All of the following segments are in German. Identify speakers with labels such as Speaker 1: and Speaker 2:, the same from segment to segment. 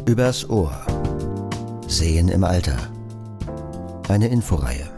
Speaker 1: Übers Ohr. Sehen im Alter. Eine Inforeihe.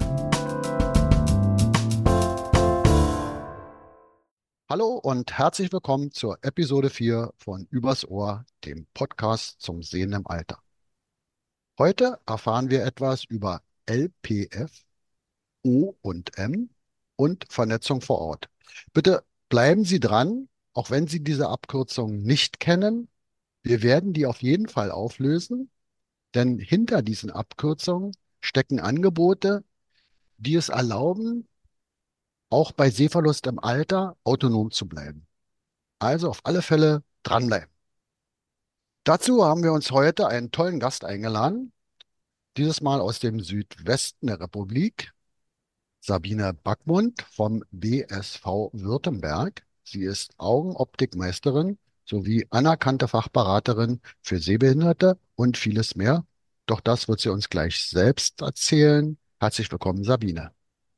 Speaker 2: Hallo und herzlich willkommen zur Episode 4 von Übers Ohr, dem Podcast zum Sehen im Alter. Heute erfahren wir etwas über LPF, O und M und Vernetzung vor Ort. Bitte bleiben Sie dran, auch wenn Sie diese Abkürzung nicht kennen. Wir werden die auf jeden Fall auflösen, denn hinter diesen Abkürzungen stecken Angebote, die es erlauben, auch bei Sehverlust im Alter autonom zu bleiben. Also auf alle Fälle dranbleiben. Dazu haben wir uns heute einen tollen Gast eingeladen, dieses Mal aus dem Südwesten der Republik, Sabine Backmund vom BSV Württemberg. Sie ist Augenoptikmeisterin sowie anerkannte Fachberaterin für Sehbehinderte und vieles mehr. Doch das wird sie uns gleich selbst erzählen. Herzlich willkommen, Sabine.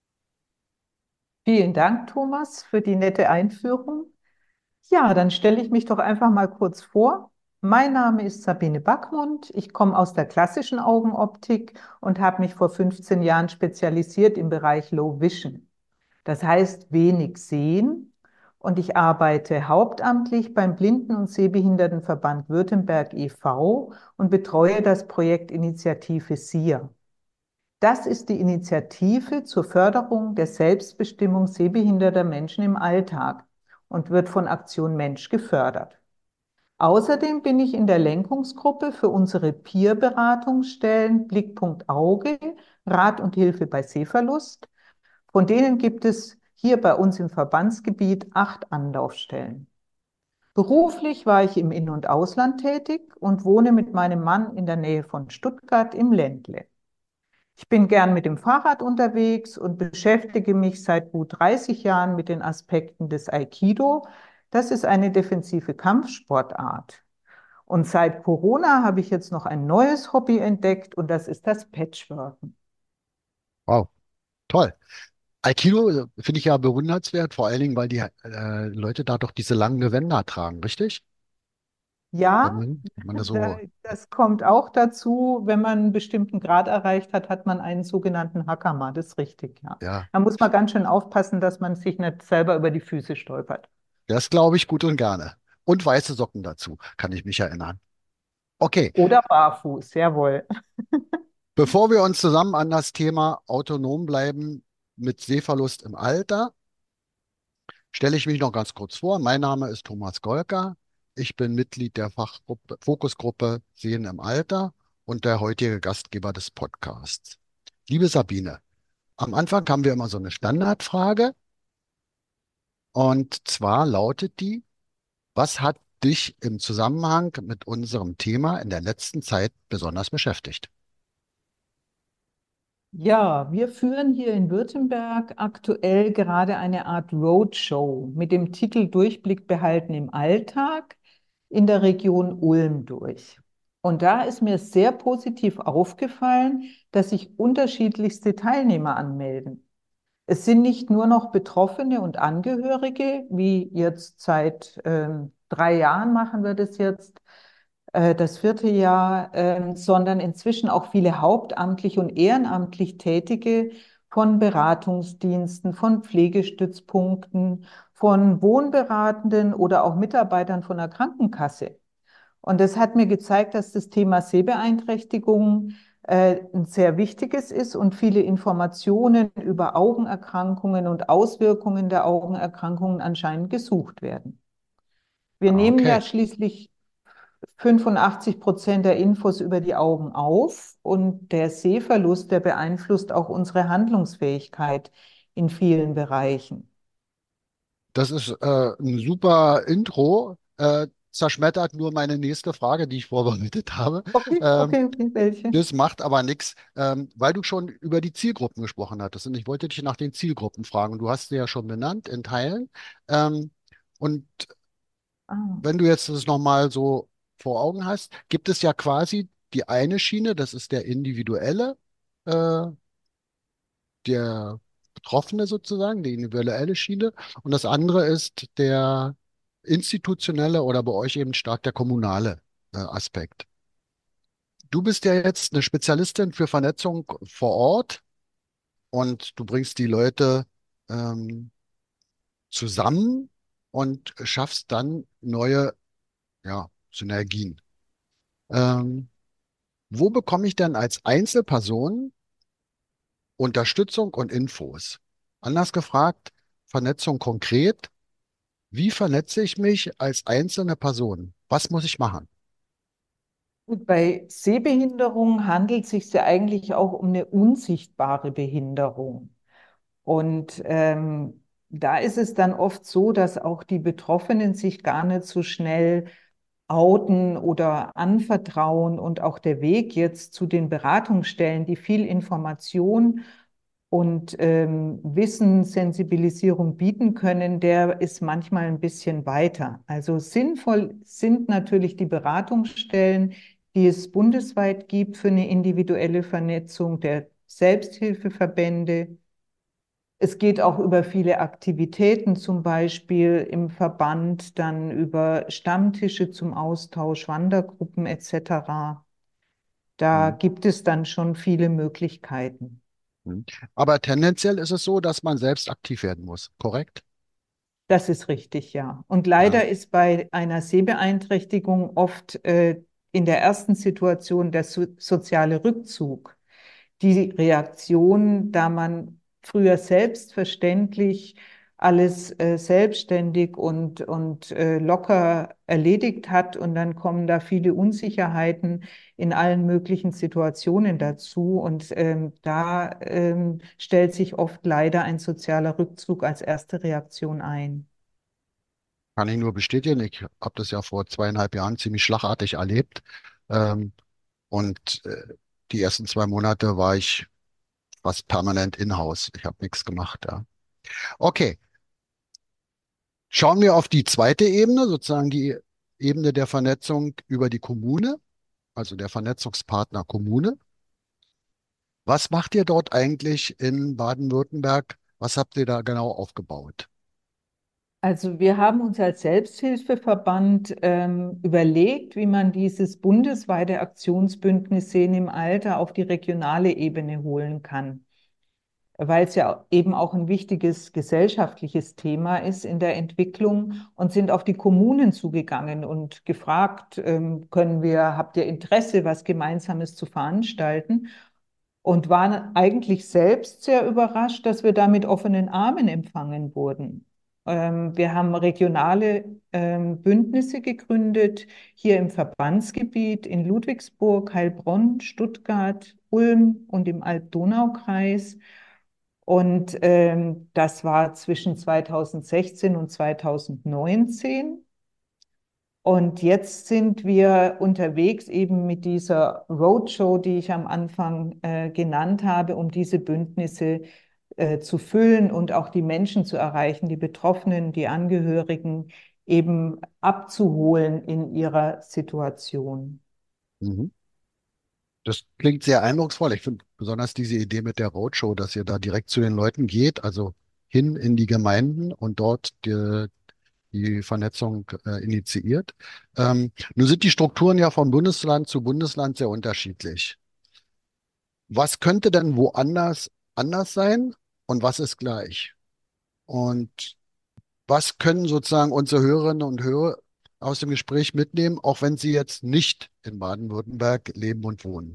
Speaker 3: Vielen Dank, Thomas, für die nette Einführung. Ja, dann stelle ich mich doch einfach mal kurz vor. Mein Name ist Sabine Backmund. Ich komme aus der klassischen Augenoptik und habe mich vor 15 Jahren spezialisiert im Bereich Low Vision. Das heißt wenig sehen. Und ich arbeite hauptamtlich beim Blinden- und Sehbehindertenverband Württemberg e.V. und betreue das Projekt Initiative SIA. Das ist die Initiative zur Förderung der Selbstbestimmung sehbehinderter Menschen im Alltag und wird von Aktion Mensch gefördert. Außerdem bin ich in der Lenkungsgruppe für unsere Peer-Beratungsstellen Blickpunkt Auge, Rat und Hilfe bei Sehverlust. Von denen gibt es hier bei uns im Verbandsgebiet 8 Anlaufstellen. Beruflich war ich im In- und Ausland tätig und wohne mit meinem Mann in der Nähe von Stuttgart im Ländle. Ich bin gern mit dem Fahrrad unterwegs und beschäftige mich seit gut 30 Jahren mit den Aspekten des Aikido. Das ist eine defensive Kampfsportart. Und seit Corona habe ich jetzt noch ein neues Hobby entdeckt und das ist das Patchworken.
Speaker 2: Wow, toll. Aikido finde ich ja bewundernswert, vor allen Dingen, weil die Leute da doch diese langen Gewänder tragen, richtig?
Speaker 3: Ja,
Speaker 2: Wenn man das so,
Speaker 3: das kommt auch dazu. Wenn man einen bestimmten Grad erreicht hat, hat man einen sogenannten Hakama. Das ist richtig, ja.
Speaker 2: ja,
Speaker 3: Da muss man ganz schön aufpassen, dass man sich nicht selber über die Füße stolpert.
Speaker 2: das glaube ich gut und gerne. Und weiße Socken dazu, kann ich mich erinnern. Okay,
Speaker 3: Oder barfuß, jawohl.
Speaker 2: bevor wir uns zusammen an das Thema autonom bleiben mit Sehverlust im Alter, stelle ich mich noch ganz kurz vor. Mein Name ist Thomas Golka. Ich bin Mitglied der Fachgruppe, Fokusgruppe Sehen im Alter und der heutige Gastgeber des Podcasts. Liebe Sabine, am Anfang haben wir immer so eine Standardfrage und zwar lautet die: Was hat dich im Zusammenhang mit unserem Thema in der letzten Zeit besonders beschäftigt?
Speaker 3: Ja, wir führen hier in Württemberg aktuell gerade eine Art Roadshow mit dem Titel Durchblick behalten im Alltag in der Region Ulm durch. Und da ist mir sehr positiv aufgefallen, dass sich unterschiedlichste Teilnehmer anmelden. Es sind nicht nur noch Betroffene und Angehörige, wie jetzt seit 3 Jahren machen wir das jetzt, das 4. Jahr, sondern inzwischen auch viele hauptamtlich und ehrenamtlich Tätige von Beratungsdiensten, von Pflegestützpunkten, von Wohnberatenden oder auch Mitarbeitern von der Krankenkasse. Und das hat mir gezeigt, dass das Thema Sehbeeinträchtigung ein sehr wichtiges ist und viele Informationen über Augenerkrankungen und Auswirkungen der Augenerkrankungen anscheinend gesucht werden. Wir
Speaker 2: Ah,
Speaker 3: nehmen ja
Speaker 2: okay,
Speaker 3: schließlich 85% der Infos über die Augen auf und der Sehverlust, der beeinflusst auch unsere Handlungsfähigkeit in vielen Bereichen.
Speaker 2: das ist ein super Intro. Zerschmettert nur meine nächste Frage, die ich vorbereitet habe.
Speaker 3: Okay,
Speaker 2: Ähm,
Speaker 3: okay, okay, welche?
Speaker 2: Das macht aber nichts, weil du schon über die Zielgruppen gesprochen hattest. Und ich wollte dich nach den Zielgruppen fragen. Du hast sie ja schon benannt in Teilen. Ähm, und
Speaker 3: Ah.
Speaker 2: wenn du jetzt das nochmal so vor Augen hast, gibt es ja quasi die eine Schiene, das ist der individuelle, äh, der Betroffene sozusagen, die individuelle Schiene. Und das andere ist der institutionelle oder bei euch eben stark der kommunale, Aspekt. Du bist ja jetzt eine Spezialistin für Vernetzung vor Ort und du bringst die Leute ähm, zusammen und schaffst dann neue, ja, Synergien. Ähm, Wo bekomme ich denn als Einzelperson Unterstützung und Infos? Anders gefragt, Vernetzung konkret. Wie vernetze ich mich als einzelne Person? Was muss ich machen?
Speaker 3: Gut, bei Sehbehinderung handelt es sich ja eigentlich auch um eine unsichtbare Behinderung. Und da ist es dann oft so, dass auch die Betroffenen sich gar nicht so schnell outen oder anvertrauen und auch der Weg jetzt zu den Beratungsstellen, die viel Information und Wissen, Sensibilisierung bieten können, der ist manchmal ein bisschen weiter. Also sinnvoll sind natürlich die Beratungsstellen, die es bundesweit gibt für eine individuelle Vernetzung der Selbsthilfeverbände. Es geht auch über viele Aktivitäten, zum Beispiel im Verband, dann über Stammtische zum Austausch, Wandergruppen etc. Da
Speaker 2: Hm,
Speaker 3: gibt es dann schon viele Möglichkeiten.
Speaker 2: hm. Aber tendenziell ist es so, dass man selbst aktiv werden muss, korrekt?
Speaker 3: Das ist richtig, ja. Und
Speaker 2: Ja.
Speaker 3: leider ist bei einer Sehbeeinträchtigung oft in der ersten Situation der soziale Rückzug die Reaktion, da man früher selbstverständlich alles selbstständig und locker erledigt hat. Und dann kommen da viele Unsicherheiten in allen möglichen Situationen dazu. Und da stellt sich oft leider ein sozialer Rückzug als erste Reaktion ein.
Speaker 2: Kann ich nur bestätigen. Ich habe das ja vor 2,5 Jahren ziemlich schlagartig erlebt. Ähm, und die ersten 2 Monate war ich fast permanent in-house. Ich habe nichts gemacht. Ja. Okay, schauen wir auf die zweite Ebene, sozusagen die Ebene der Vernetzung über die Kommune, also der Vernetzungspartner Kommune. Was macht ihr dort eigentlich in Baden-Württemberg? Was habt ihr da genau aufgebaut?
Speaker 3: Also wir haben uns als Selbsthilfeverband überlegt, wie man dieses bundesweite Aktionsbündnis Sehen im Alter auf die regionale Ebene holen kann, weil es ja eben auch ein wichtiges gesellschaftliches Thema ist in der Entwicklung und sind auf die Kommunen zugegangen und gefragt, habt ihr Interesse, was Gemeinsames zu veranstalten? Und waren eigentlich selbst sehr überrascht, dass wir da mit offenen Armen empfangen wurden. Wir haben regionale Bündnisse gegründet, hier im Verbandsgebiet in Ludwigsburg, Heilbronn, Stuttgart, Ulm und im Alb-Donau-Kreis. Und das war zwischen 2016 und 2019. Und jetzt sind wir unterwegs eben mit dieser Roadshow, die ich am Anfang genannt habe, um diese Bündnisse zu füllen und auch die Menschen zu erreichen, die Betroffenen, die Angehörigen eben abzuholen in ihrer Situation.
Speaker 2: Mhm. Das klingt sehr eindrucksvoll. Ich finde besonders diese Idee mit der Roadshow, dass ihr da direkt zu den Leuten geht, also hin in die Gemeinden und dort die Vernetzung initiiert. Nun sind die Strukturen ja von Bundesland zu Bundesland sehr unterschiedlich. Was könnte denn woanders anders sein und was ist gleich? Und was können sozusagen unsere Hörerinnen und Hörer aus dem Gespräch mitnehmen, auch wenn sie jetzt nicht in Baden-Württemberg leben und wohnen?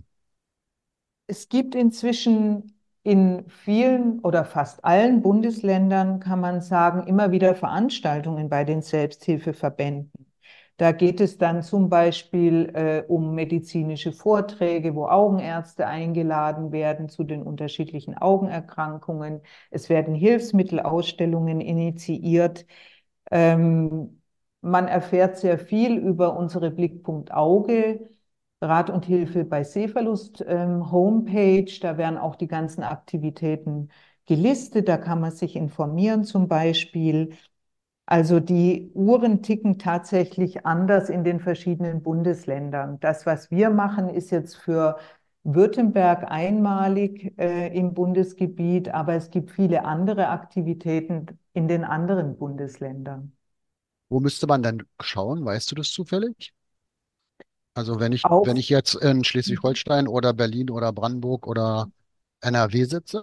Speaker 3: Es gibt inzwischen in vielen oder fast allen Bundesländern, kann man sagen, immer wieder Veranstaltungen bei den Selbsthilfeverbänden. Da geht es dann zum Beispiel um medizinische Vorträge, wo Augenärzte eingeladen werden zu den unterschiedlichen Augenerkrankungen. Es werden Hilfsmittelausstellungen initiiert. Man erfährt sehr viel über unsere Blickpunkt Auge. Rat und Hilfe bei Sehverlust Homepage. Da werden auch die ganzen Aktivitäten gelistet. Da kann man sich informieren zum Beispiel. Also die Uhren ticken tatsächlich anders in den verschiedenen Bundesländern. Das, was wir machen, ist jetzt für Württemberg einmalig im Bundesgebiet, aber es gibt viele andere Aktivitäten in den anderen Bundesländern.
Speaker 2: Wo müsste man denn schauen? Weißt du das zufällig? Also wenn
Speaker 3: Auch
Speaker 2: ich jetzt in Schleswig-Holstein oder Berlin oder Brandenburg oder NRW sitze,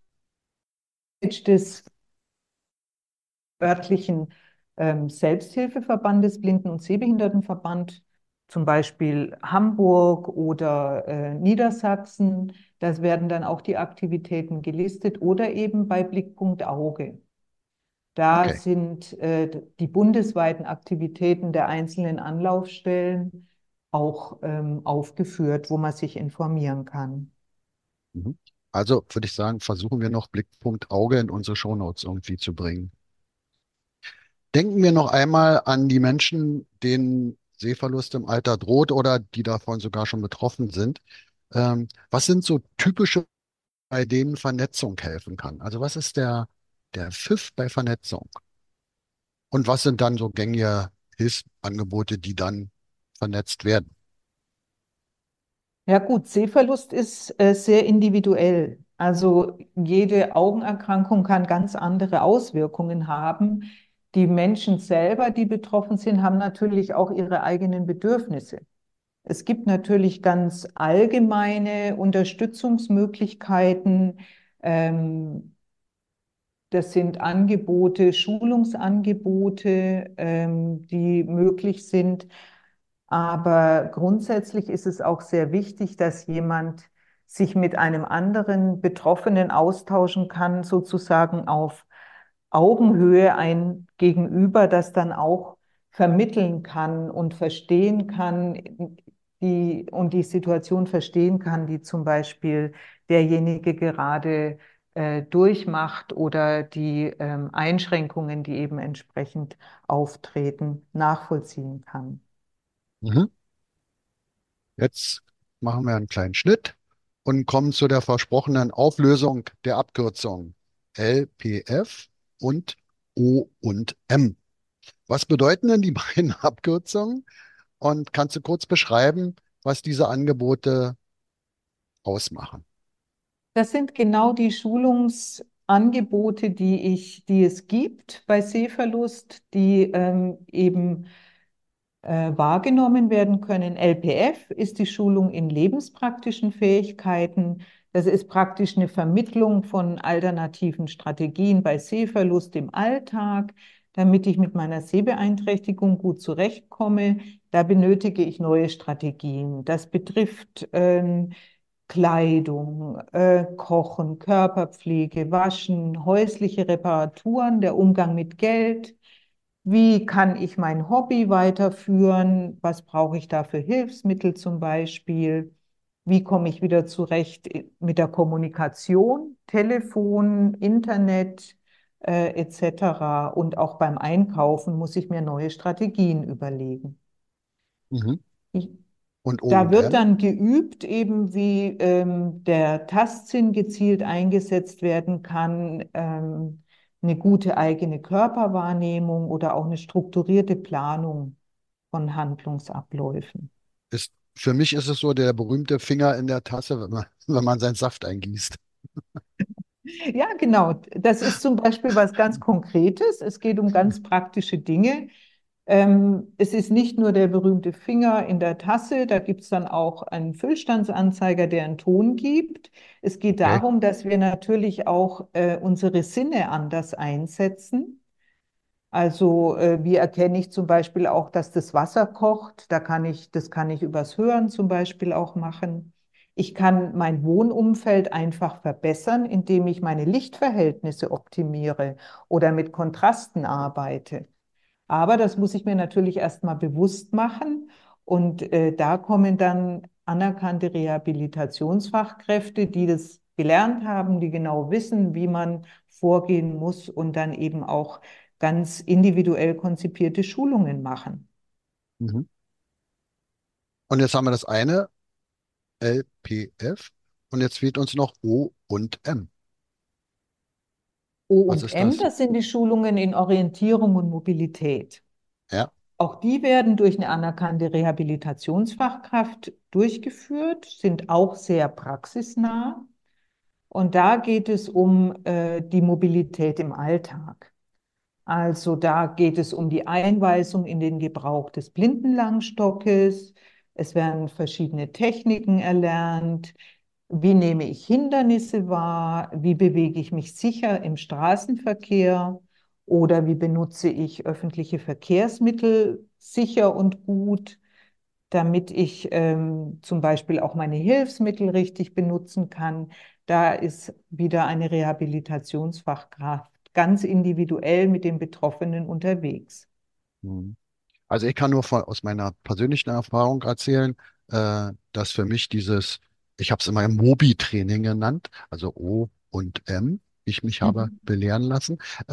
Speaker 3: des örtlichen Selbsthilfeverbandes, Blinden- und Sehbehindertenverband, zum Beispiel Hamburg oder Niedersachsen. Das werden dann auch die Aktivitäten gelistet oder eben bei Blickpunkt Auge. Da
Speaker 2: okay.
Speaker 3: sind die bundesweiten Aktivitäten der einzelnen Anlaufstellen auch aufgeführt, wo man sich informieren kann.
Speaker 2: Mhm. Also würde ich sagen, versuchen wir noch Blickpunkt Auge in unsere Shownotes irgendwie zu bringen. Denken wir noch einmal an die Menschen, denen Sehverlust im Alter droht oder die davon sogar schon betroffen sind. Was sind so typische, bei denen Vernetzung helfen kann? Also was ist der Pfiff bei Vernetzung? Und was sind dann so gängige Hilfsangebote, die dann vernetzt werden?
Speaker 3: Ja gut, Sehverlust ist sehr individuell. Also jede Augenerkrankung kann ganz andere Auswirkungen haben. Die Menschen selber, die betroffen sind, haben natürlich auch ihre eigenen Bedürfnisse. Es gibt natürlich ganz allgemeine Unterstützungsmöglichkeiten. Ähm, Das sind Angebote, Schulungsangebote, die möglich sind. Aber grundsätzlich ist es auch sehr wichtig, dass jemand sich mit einem anderen Betroffenen austauschen kann, sozusagen auf Augenhöhe, ein Gegenüber, das dann auch vermitteln kann und verstehen kann, die Situation verstehen kann, die zum Beispiel derjenige gerade durchmacht oder die Einschränkungen, die eben entsprechend auftreten, nachvollziehen kann.
Speaker 2: Mhm. Jetzt machen wir einen kleinen Schnitt und kommen zu der versprochenen Auflösung der Abkürzung LPF und O und M. Was bedeuten denn die beiden Abkürzungen? Und kannst du kurz beschreiben, was diese Angebote ausmachen?
Speaker 3: Das sind genau die Schulungsangebote, die es gibt bei Sehverlust, die eben wahrgenommen werden können. LPF ist die Schulung in lebenspraktischen Fähigkeiten. Das ist praktisch eine Vermittlung von alternativen Strategien bei Sehverlust im Alltag, damit ich mit meiner Sehbeeinträchtigung gut zurechtkomme. Da benötige ich neue Strategien. Das betrifft Kleidung, Kochen, Körperpflege, Waschen, häusliche Reparaturen, der Umgang mit Geld. Wie kann ich mein Hobby weiterführen? Was brauche ich da für Hilfsmittel zum Beispiel? Wie komme ich wieder zurecht mit der Kommunikation, Telefon, Internet, etc. Und auch beim Einkaufen muss ich mir neue Strategien überlegen.
Speaker 2: Mhm.
Speaker 3: Ich,
Speaker 2: Und O
Speaker 3: Da
Speaker 2: und
Speaker 3: wird
Speaker 2: M?
Speaker 3: dann geübt, eben wie der Tastsinn gezielt eingesetzt werden kann, eine gute eigene Körperwahrnehmung oder auch eine strukturierte Planung von Handlungsabläufen.
Speaker 2: Für mich ist es so der berühmte Finger in der Tasse, wenn man seinen Saft eingießt.
Speaker 3: Ja, genau. Das ist zum Beispiel was ganz Konkretes. Es geht um ganz praktische Dinge. Es ist nicht nur der berühmte Finger in der Tasse, da gibt es dann auch einen Füllstandsanzeiger, der einen Ton gibt. Es geht
Speaker 2: Okay.
Speaker 3: darum, dass wir natürlich auch unsere Sinne anders einsetzen. Also wie erkenne ich zum Beispiel auch, dass das Wasser kocht? Das kann ich übers Hören zum Beispiel auch machen. Ich kann mein Wohnumfeld einfach verbessern, indem ich meine Lichtverhältnisse optimiere oder mit Kontrasten arbeite. Aber das muss ich mir natürlich erstmal bewusst machen. Und da kommen dann anerkannte Rehabilitationsfachkräfte, die das gelernt haben, die genau wissen, wie man vorgehen muss und dann eben auch ganz individuell konzipierte Schulungen machen.
Speaker 2: Mhm. Und jetzt haben wir das eine, LPF, und jetzt fehlt uns noch O und M.
Speaker 3: O
Speaker 2: Was
Speaker 3: und
Speaker 2: ist
Speaker 3: M,
Speaker 2: das?
Speaker 3: das sind die Schulungen in Orientierung und Mobilität.
Speaker 2: Ja,
Speaker 3: Auch die werden durch eine anerkannte Rehabilitationsfachkraft durchgeführt, sind auch sehr praxisnah. Und da geht es um die Mobilität im Alltag. Also da geht es um die Einweisung in den Gebrauch des Blindenlangstockes. Es werden verschiedene Techniken erlernt. Wie nehme ich Hindernisse wahr? Wie bewege ich mich sicher im Straßenverkehr? Oder wie benutze ich öffentliche Verkehrsmittel sicher und gut, damit ich zum Beispiel auch meine Hilfsmittel richtig benutzen kann? Da ist wieder eine Rehabilitationsfachkraft ganz individuell mit den Betroffenen unterwegs.
Speaker 2: Mhm. Also ich kann nur aus meiner persönlichen Erfahrung erzählen, dass für mich ich habe es immer Mobi-Training genannt, also O und M, wie ich mich habe
Speaker 3: Mhm.
Speaker 2: belehren lassen.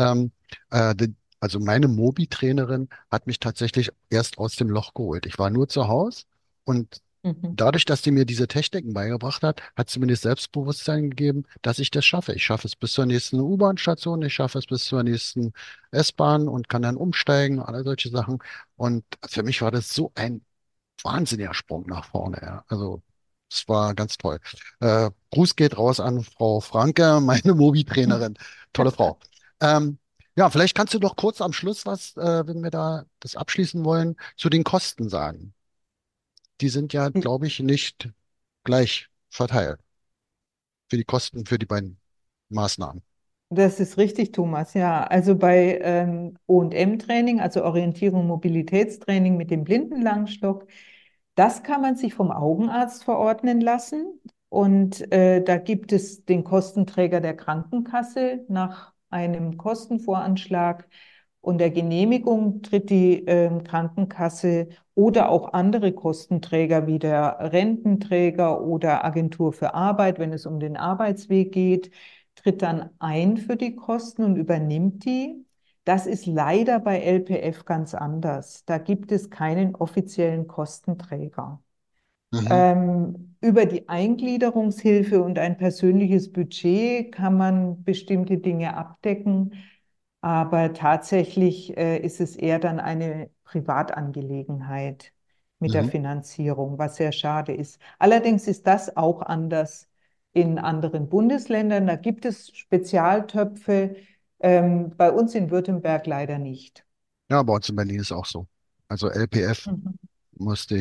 Speaker 2: Also meine Mobi-Trainerin hat mich tatsächlich erst aus dem Loch geholt. Ich war nur zu Hause und
Speaker 3: Mhm.
Speaker 2: dadurch, dass sie mir diese Techniken beigebracht hat, hat sie mir das Selbstbewusstsein gegeben, dass ich das schaffe. Ich schaffe es bis zur nächsten U-Bahn-Station, ich schaffe es bis zur nächsten S-Bahn und kann dann umsteigen, alle solche Sachen. Und für mich war das so ein wahnsinniger Sprung nach vorne. Ja. Also es war ganz toll. Gruß geht raus an Frau Franke, meine Mobi-Trainerin. Tolle Frau. Ähm, ja, vielleicht kannst du doch kurz am Schluss was, wenn wir da das abschließen wollen, zu den Kosten sagen. Die sind ja, glaube ich, nicht gleich verteilt für die Kosten für die beiden Maßnahmen.
Speaker 3: Das ist richtig, Thomas. Ja, also bei O&M-Training, also Orientierung und Mobilitätstraining mit dem Blindenlangstock, das kann man sich vom Augenarzt verordnen lassen. Und da gibt es den Kostenträger der Krankenkasse nach einem Kostenvoranschlag und der Genehmigung tritt die Krankenkasse oder auch andere Kostenträger wie der Rententräger oder Agentur für Arbeit, wenn es um den Arbeitsweg geht, tritt dann ein für die Kosten und übernimmt die. Das ist leider bei LPF ganz anders. Da gibt es keinen offiziellen Kostenträger.
Speaker 2: Mhm,
Speaker 3: Über die Eingliederungshilfe und ein persönliches Budget kann man bestimmte Dinge abdecken, aber tatsächlich ist es eher dann eine Privatangelegenheit mit der
Speaker 2: mhm.
Speaker 3: Finanzierung, was sehr schade ist. Allerdings ist das auch anders in anderen Bundesländern. Da gibt es Spezialtöpfe, bei uns in Württemberg leider nicht.
Speaker 2: Ja, bei uns in Berlin ist auch so. Also LPF
Speaker 3: Mhm.
Speaker 2: musste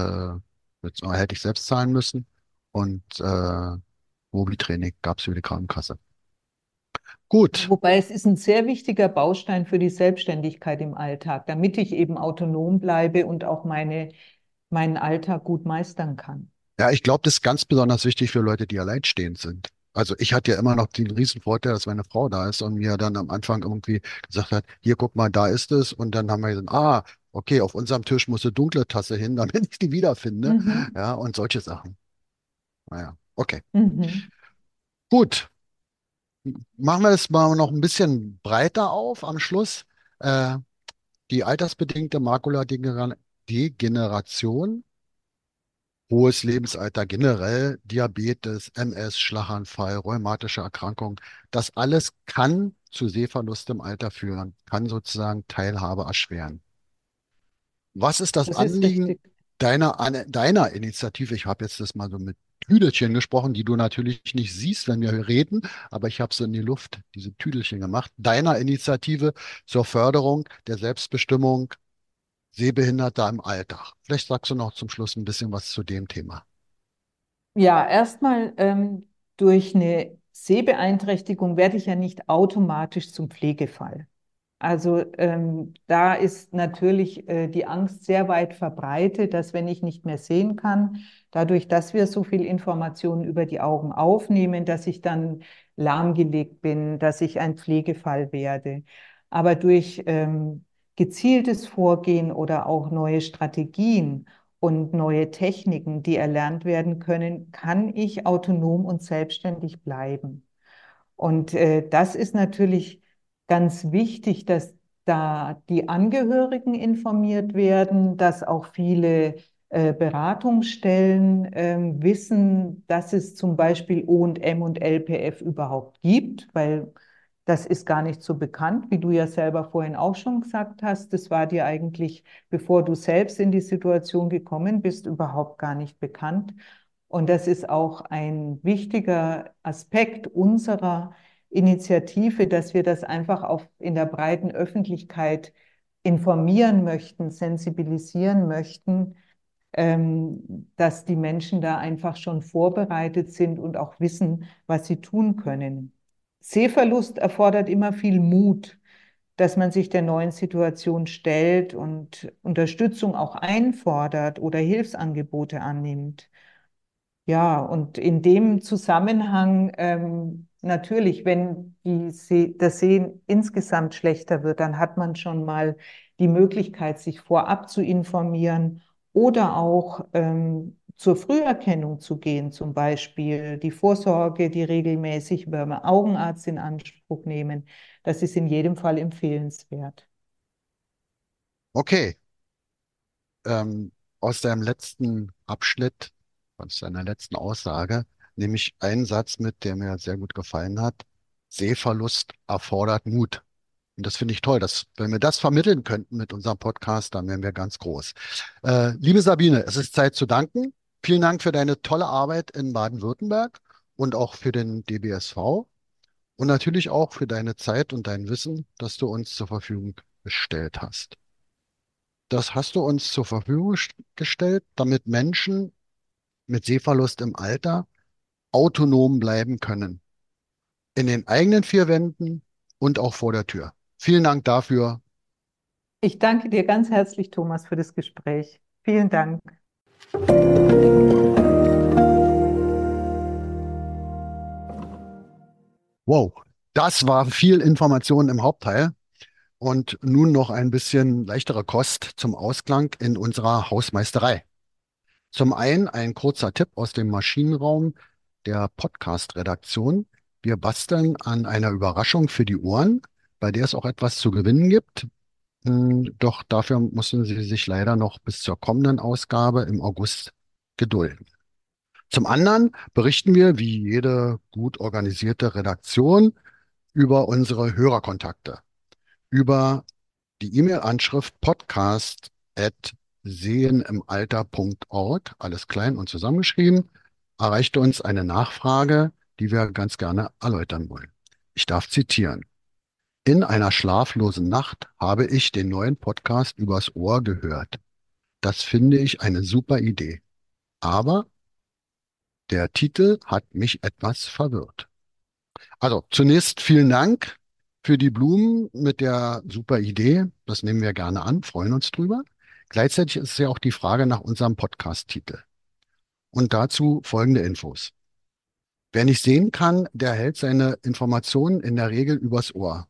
Speaker 2: hätte ich selbst zahlen müssen und Mobiltraining gab es für die Krankenkasse. Gut,
Speaker 3: Wobei es ist ein sehr wichtiger Baustein für die Selbstständigkeit im Alltag, damit ich eben autonom bleibe und auch meinen Alltag gut meistern kann.
Speaker 2: ja, ich glaube, das ist ganz besonders wichtig für Leute, die alleinstehend sind. Also ich hatte ja immer noch den riesen Vorteil, dass meine Frau da ist und mir dann am Anfang irgendwie gesagt hat, hier guck mal, da ist es. Und dann haben wir gesagt, okay, auf unserem Tisch muss eine dunkle Tasse hin, damit ich die wiederfinde.
Speaker 3: Mhm.
Speaker 2: Ja, und solche Sachen. Naja, okay.
Speaker 3: Mhm.
Speaker 2: Gut, machen wir es mal noch ein bisschen breiter auf am Schluss. Äh, Die altersbedingte Makuladegeneration, hohes Lebensalter generell, Diabetes, MS, Schlaganfall, rheumatische Erkrankungen, das alles kann zu Sehverlust im Alter führen, kann sozusagen Teilhabe erschweren. Was ist das
Speaker 3: Das ist
Speaker 2: Anliegen
Speaker 3: richtig.
Speaker 2: deiner Initiative? Ich habe jetzt das mal so mit Tüdelchen gesprochen, die du natürlich nicht siehst, wenn wir hier reden, aber ich habe so in die Luft diese Tüdelchen gemacht. Deiner Initiative zur Förderung der Selbstbestimmung Sehbehinderter im Alltag. Vielleicht sagst du noch zum Schluss ein bisschen was zu dem Thema.
Speaker 3: Ja, erstmal durch eine Sehbeeinträchtigung werde ich ja nicht automatisch zum Pflegefall. Also da ist natürlich die Angst sehr weit verbreitet, dass wenn ich nicht mehr sehen kann, dadurch, dass wir so viel Informationen über die Augen aufnehmen, dass ich dann lahmgelegt bin, dass ich ein Pflegefall werde. Aber durch gezieltes Vorgehen oder auch neue Strategien und neue Techniken, die erlernt werden können, kann ich autonom und selbstständig bleiben. Und das ist natürlich ganz wichtig, dass da die Angehörigen informiert werden, dass auch viele Beratungsstellen wissen, dass es zum Beispiel O&M und LPF überhaupt gibt, weil das ist gar nicht so bekannt, wie du ja selber vorhin auch schon gesagt hast. Das war dir eigentlich, bevor du selbst in die Situation gekommen bist, überhaupt gar nicht bekannt. Und das ist auch ein wichtiger Aspekt unserer Initiative, dass wir das einfach in der breiten Öffentlichkeit informieren möchten, sensibilisieren möchten, dass die Menschen da einfach schon vorbereitet sind und auch wissen, was sie tun können. Sehverlust erfordert immer viel Mut, dass man sich der neuen Situation stellt und Unterstützung auch einfordert oder Hilfsangebote annimmt. Ja, und in dem Zusammenhang natürlich, wenn das Sehen insgesamt schlechter wird, dann hat man schon mal die Möglichkeit, sich vorab zu informieren oder auch zur Früherkennung zu gehen, zum Beispiel die Vorsorge, die regelmäßig über einen Augenarzt in Anspruch nehmen. Das ist in jedem Fall empfehlenswert.
Speaker 2: Okay, aus deinem letzten Abschnitt, aus deiner letzten Aussage, nehme ich einen Satz mit, der mir sehr gut gefallen hat. Sehverlust erfordert Mut. Und das finde ich toll. Wenn wir das vermitteln könnten mit unserem Podcast, dann wären wir ganz groß. Liebe Sabine, es ist Zeit zu danken. Vielen Dank für deine tolle Arbeit in Baden-Württemberg und auch für den DBSV und natürlich auch für deine Zeit und dein Wissen, das du uns zur Verfügung gestellt hast. Das hast du uns zur Verfügung gestellt, damit Menschen mit Sehverlust im Alter autonom bleiben können. In den eigenen vier Wänden und auch vor der Tür. Vielen Dank dafür.
Speaker 3: Ich danke dir ganz herzlich, Thomas, für das Gespräch. Vielen Dank.
Speaker 2: Wow, das war viel Information im Hauptteil. Und nun noch ein bisschen leichtere Kost zum Ausklang in unserer Hausmeisterei. Zum einen ein kurzer Tipp aus dem Maschinenraum der Podcast-Redaktion. Wir basteln an einer Überraschung für die Ohren, bei der es auch etwas zu gewinnen gibt. Doch dafür müssen Sie sich leider noch bis zur kommenden Ausgabe im August gedulden. Zum anderen berichten wir, wie jede gut organisierte Redaktion, über unsere Hörerkontakte, über die E-Mail-Anschrift podcast@sehenimalter.org, alles klein und zusammengeschrieben, erreichte uns eine Nachfrage, die wir ganz gerne erläutern wollen. Ich darf zitieren. In einer schlaflosen Nacht habe ich den neuen Podcast übers Ohr gehört. Das finde ich eine super Idee. Aber der Titel hat mich etwas verwirrt. Also zunächst vielen Dank für die Blumen mit der super Idee. Das nehmen wir gerne an, freuen uns drüber. Gleichzeitig ist es ja auch die Frage nach unserem Podcast-Titel. Und dazu folgende Infos. Wer nicht sehen kann, der hält seine Informationen in der Regel übers Ohr.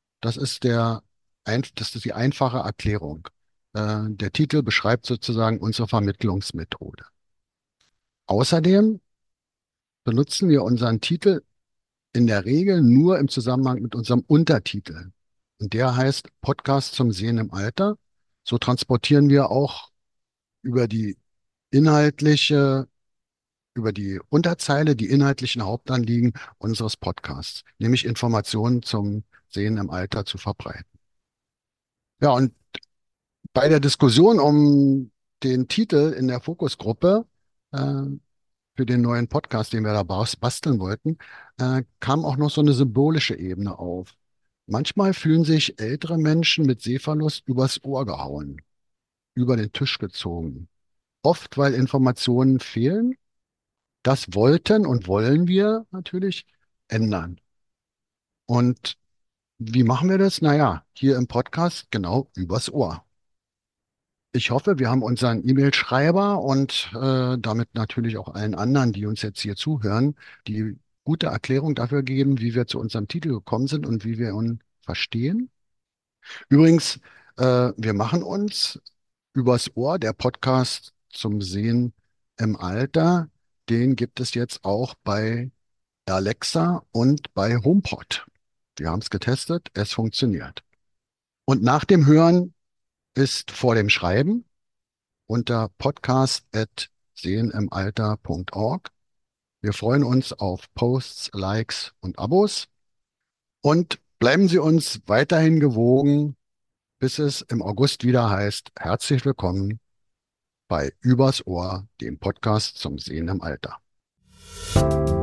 Speaker 2: Das ist die einfache Erklärung. Der Titel beschreibt sozusagen unsere Vermittlungsmethode. Außerdem benutzen wir unseren Titel in der Regel nur im Zusammenhang mit unserem Untertitel. Und der heißt Podcast zum Sehen im Alter. So transportieren wir auch über die inhaltliche, über die Unterzeile die inhaltlichen Hauptanliegen unseres Podcasts, nämlich Informationen zum Sehen im Alter zu verbreiten. Ja, und bei der Diskussion um den Titel in der Fokusgruppe äh, für den neuen Podcast, den wir da basteln wollten, kam auch noch so eine symbolische Ebene auf. Manchmal fühlen sich ältere Menschen mit Sehverlust übers Ohr gehauen, über den Tisch gezogen. Oft, weil Informationen fehlen. Das wollten und wollen wir natürlich ändern. Und wie machen wir das? Naja, hier im Podcast genau übers Ohr. Ich hoffe, wir haben unseren E-Mail-Schreiber und damit natürlich auch allen anderen, die uns jetzt hier zuhören, die gute Erklärung dafür geben, wie wir zu unserem Titel gekommen sind und wie wir ihn verstehen. Übrigens, wir machen uns übers Ohr, der Podcast zum Sehen im Alter, den gibt es jetzt auch bei Alexa und bei HomePod. Wir haben es getestet, es funktioniert. Und nach dem Hören ist vor dem Schreiben unter podcast@sehenimalter.org. Wir freuen uns auf Posts, Likes und Abos und bleiben Sie uns weiterhin gewogen, bis es im August wieder heißt, herzlich willkommen bei Übers Ohr, dem Podcast zum Sehen im Alter.